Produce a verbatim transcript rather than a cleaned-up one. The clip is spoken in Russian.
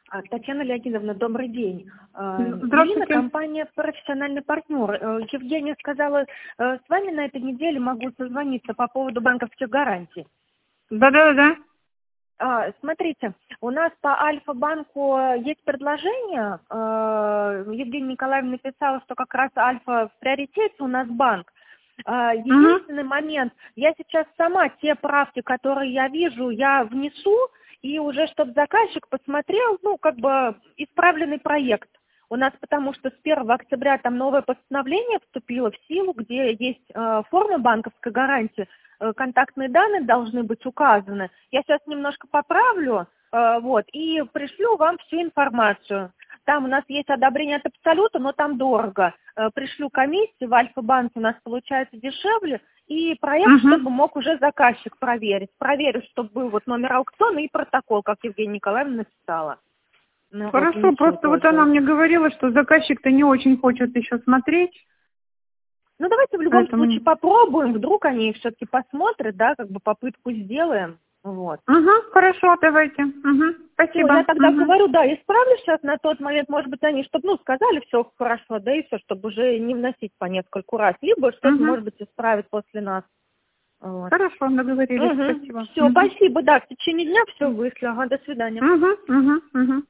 А, Татьяна Леонидовна, добрый день. А, Ирина, Здравствуйте. компания «Профессиональный партнер». Э, Евгения сказала, э, с вами на этой неделе могу созвониться по поводу банковских гарантий. Да-да-да. А, Смотрите, у нас по Альфа-банку есть предложение. э, Евгения Николаевна написала, что как раз Альфа в приоритете у нас банк. А, Единственный момент, я сейчас сама те правки, которые я вижу, я внесу, и уже чтобы заказчик посмотрел, ну, как бы исправленный проект. У нас потому что с первого октября там новое постановление вступило в силу, где есть э, форма банковской гарантии, э, контактные данные должны быть указаны. Я сейчас немножко поправлю, э, вот, и пришлю вам всю информацию. Там у нас есть одобрение от Абсолюта, но там дорого. Э, пришлю комиссию, в Альфа-банке у нас получается дешевле, и проект, Угу. чтобы мог уже заказчик проверить. Проверю, чтобы был вот номер аукциона и протокол, как Евгения Николаевна написала. Ну, вот, Хорошо, внесу просто вот тоже. она мне говорила, что заказчик-то не очень хочет еще смотреть. Ну, давайте в любом Поэтому... случае попробуем, вдруг они все-таки посмотрят, да, как бы попытку сделаем, вот. Угу, хорошо, давайте. Угу, Все, спасибо. я тогда Угу. говорю, да, исправлю сейчас на тот момент, может быть, они, чтобы, ну, сказали, все хорошо, да, и все, чтобы уже не вносить по нескольку раз, либо что-то, Угу. может быть, исправить после нас, вот. Хорошо, договорились, Угу. спасибо. Все, Угу. спасибо, да, в течение дня все вышлю, ага, до свидания. Угу, угу, угу.